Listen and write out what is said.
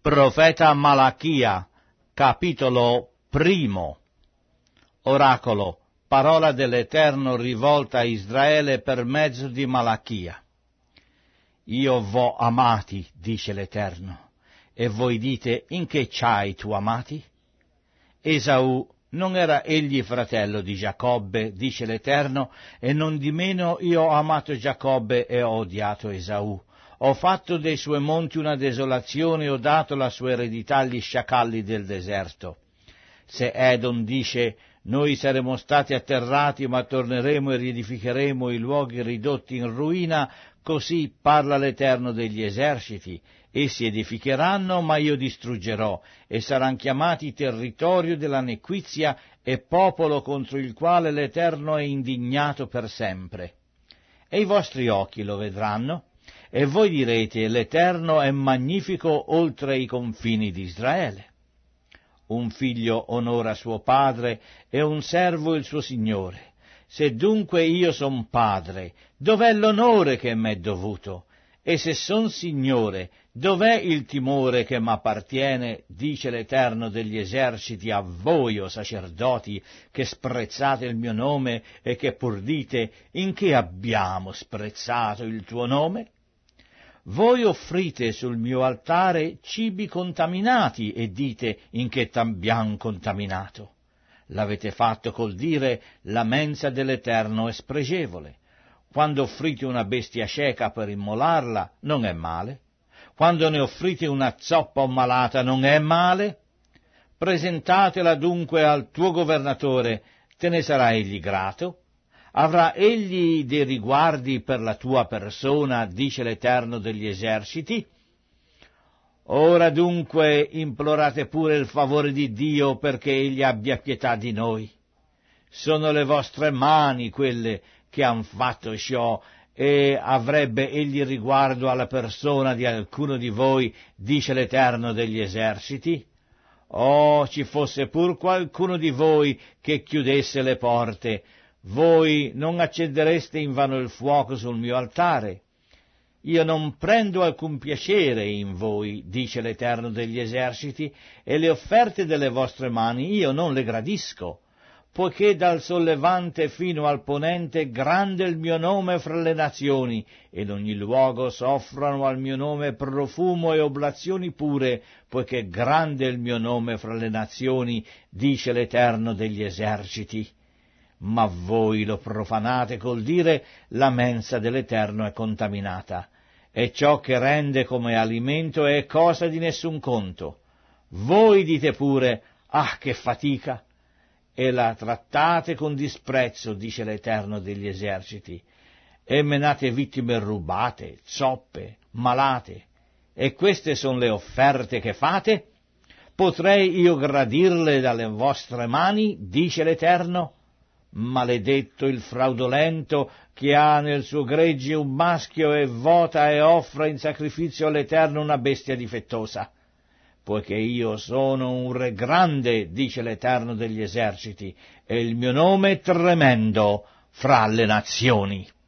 Profeta Malachia, capitolo 1. Oracolo, parola dell'Eterno rivolta a Israele per mezzo di Malachia. Io v'ho amati, dice l'Eterno, e voi dite, in che c'hai tu amati? Esaù, non era egli fratello di Giacobbe, dice l'Eterno, e nondimeno io ho amato Giacobbe e ho odiato Esaù. Ho fatto dei suoi monti una desolazione e ho dato la sua eredità agli sciacalli del deserto. Se Edom dice, noi saremo stati atterrati, ma torneremo e riedificheremo i luoghi ridotti in ruina, così parla l'Eterno degli eserciti. Essi edificheranno, ma io distruggerò, e saranno chiamati territorio della nequizia e popolo contro il quale l'Eterno è indignato per sempre. E i vostri occhi lo vedranno, e voi direte, l'Eterno è magnifico oltre i confini di Israele. Un figlio onora suo padre e un servo il suo signore. Se dunque io son padre, dov'è l'onore che m'è dovuto? E se son signore, dov'è il timore che m'appartiene, dice l'Eterno degli eserciti, a voi, o sacerdoti, che sprezzate il mio nome e che pur dite, in che abbiamo sprezzato il tuo nome? Voi offrite sul mio altare cibi contaminati e dite, in che t'abbiam contaminato? L'avete fatto col dire, la mensa dell'Eterno è spregevole. Quando offrite una bestia cieca per immolarla, non è male. Quando ne offrite una zoppa malata, non è male. Presentatela dunque al tuo governatore, te ne sarà egli grato. Avrà egli dei riguardi per la tua persona, dice l'Eterno degli eserciti? Ora dunque implorate pure il favore di Dio perché egli abbia pietà di noi. Sono le vostre mani quelle che han fatto ciò, e avrebbe egli riguardo alla persona di alcuno di voi, dice l'Eterno degli eserciti? Oh, ci fosse pur qualcuno di voi che chiudesse le porte, voi non accendereste invano il fuoco sul mio altare. Io non prendo alcun piacere in voi, dice l'Eterno degli eserciti, e le offerte delle vostre mani io non le gradisco, poiché dal sollevante fino al ponente grande il mio nome fra le nazioni, e in ogni luogo s'offrano al mio nome profumo e oblazioni pure, poiché grande il mio nome fra le nazioni, dice l'Eterno degli eserciti. Ma voi lo profanate col dire, la mensa dell'Eterno è contaminata, e ciò che rende come alimento è cosa di nessun conto. Voi dite pure, ah, che fatica! E la trattate con disprezzo, dice l'Eterno degli eserciti, e menate vittime rubate, zoppe, malate, e queste sono le offerte che fate? Potrei io gradirle dalle vostre mani, dice l'Eterno? Maledetto il fraudolento che ha nel suo gregge un maschio e vota e offre in sacrificio all'Eterno una bestia difettosa. Poiché io sono un re grande, dice l'Eterno degli eserciti, e il mio nome è tremendo fra le nazioni.